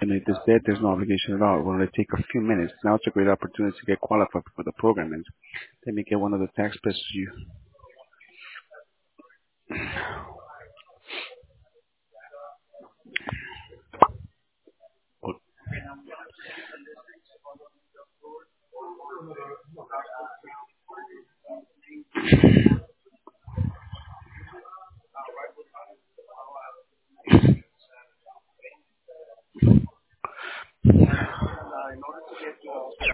eliminate this debt. There's no obligation at all. It will only take a few minutes. Now it's a great opportunity to get qualified for the program, and let me get one of the tax specialists